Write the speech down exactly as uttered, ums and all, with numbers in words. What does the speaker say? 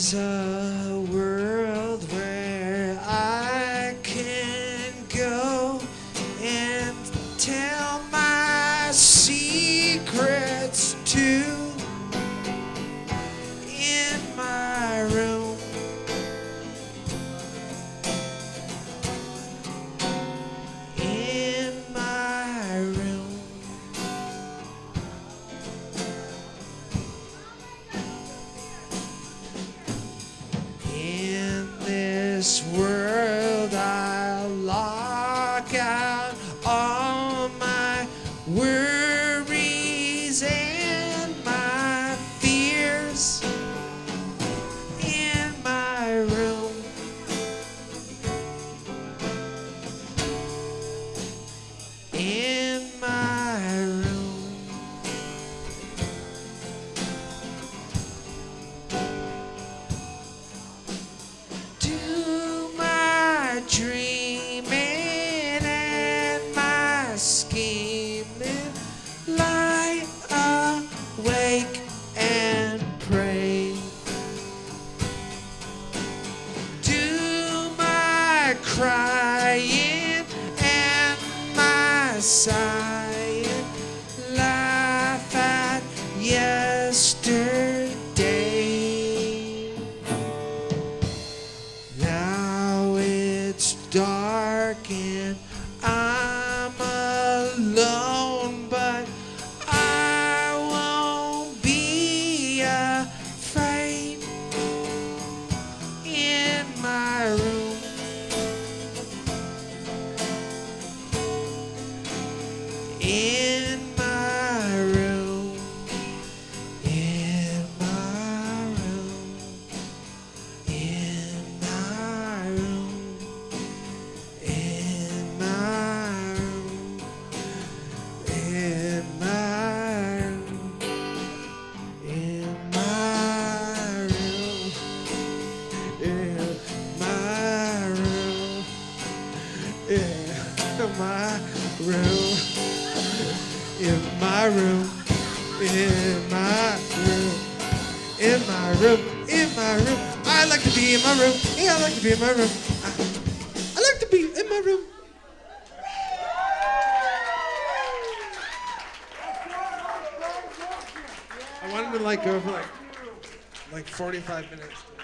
There's a world where I can go and tell my secrets to. In my room, in my room, in this world I'll lock out all my worries and my fears. In my room, in my room, do my dreaming and my scheming, lie awake and pray. Do my crying and my sighing, laugh at yesterday. Now it's dark and I'm alone, but I won't be afraid. In my room, in my room, in my room, in my room, in my room, in my room, in my room, in my room, in my room, in my room, in my room, in my room, in my room. I like to be in my room. Yeah, I like to be in my room. I, I like to be in my room. I wanted to like go for like like forty-five minutes.